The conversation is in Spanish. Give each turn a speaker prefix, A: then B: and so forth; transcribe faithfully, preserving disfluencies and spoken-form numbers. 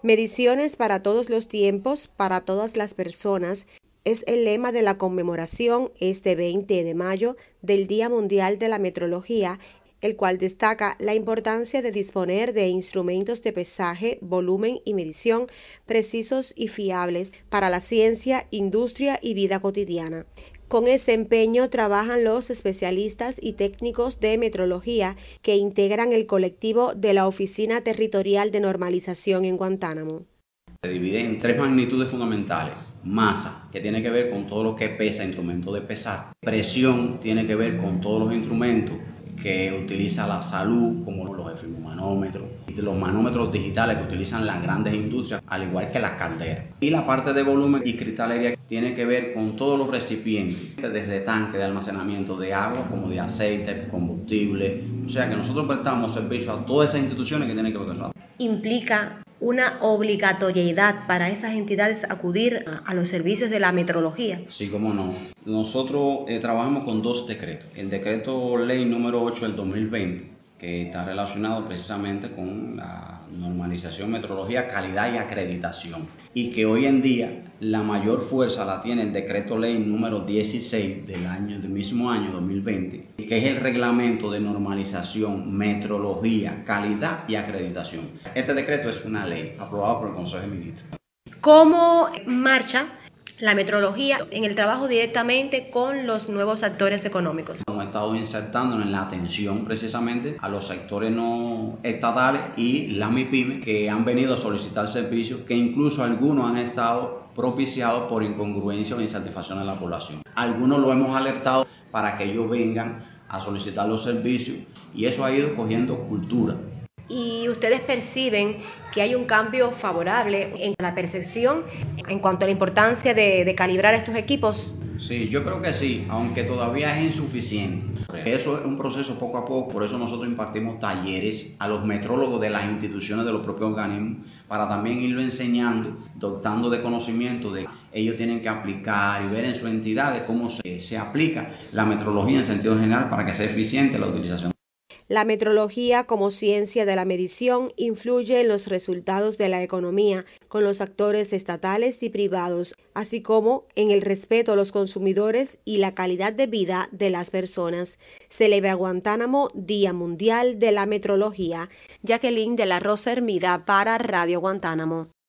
A: Mediciones para todos los tiempos, para todas las personas, es el lema de la conmemoración este veinte de mayo del Día Mundial de la Metrología, el cual destaca la importancia de disponer de instrumentos de pesaje, volumen y medición precisos y fiables para la ciencia, industria y vida cotidiana. Con ese empeño trabajan los especialistas y técnicos de metrología que integran el colectivo de la Oficina Territorial de Normalización en Guantánamo.
B: Se divide en tres magnitudes fundamentales. Masa, que tiene que ver con todo lo que pesa, instrumento de pesar. Presión, tiene que ver con todos los instrumentos que utiliza la salud, como los efimomanómetros, los manómetros digitales que utilizan las grandes industrias, al igual que las calderas. Y la parte de volumen y cristalería tiene que ver con todos los recipientes, desde tanques de almacenamiento de agua, como de aceite, combustible. O sea que nosotros prestamos servicio a todas esas instituciones que tienen que ver con eso.
A: Implica una obligatoriedad para esas entidades acudir a, a los servicios de la metrología.
B: Sí, cómo no. Nosotros eh, trabajamos con dos decretos. El decreto ley número ocho del dos mil veinte, que está relacionado precisamente con la normalización, metrología, calidad y acreditación. Y que hoy en día la mayor fuerza la tiene el decreto ley número dieciséis del año del mismo año dos mil veinte, que es el reglamento de normalización, metrología, calidad y acreditación. Este decreto es una ley aprobada por el Consejo de Ministros.
A: ¿Cómo marcha la metrología en el trabajo directamente con los nuevos actores económicos?
B: Hemos estado insertándonos en la atención precisamente a los sectores no estatales y las MIPYME que han venido a solicitar servicios, que incluso algunos han estado propiciados por incongruencia o insatisfacción de la población. Algunos lo hemos alertado para que ellos vengan a solicitar los servicios y eso ha ido cogiendo cultura.
A: ¿Y ustedes perciben que hay un cambio favorable en la percepción en cuanto a la importancia de, de calibrar estos equipos?
B: Sí, yo creo que sí, aunque todavía es insuficiente. Eso es un proceso poco a poco, por eso nosotros impartimos talleres a los metrólogos de las instituciones, de los propios organismos, para también irlo enseñando, dotando de conocimiento de que ellos tienen que aplicar y ver en sus entidades cómo se, se aplica la metrología en sentido general para que sea eficiente la utilización.
A: La metrología como ciencia de la medición influye en los resultados de la economía con los actores estatales y privados, así como en el respeto a los consumidores y la calidad de vida de las personas. Celebra Guantánamo Día Mundial de la Metrología. Jacqueline de la Rosa Hermida para Radio Guantánamo.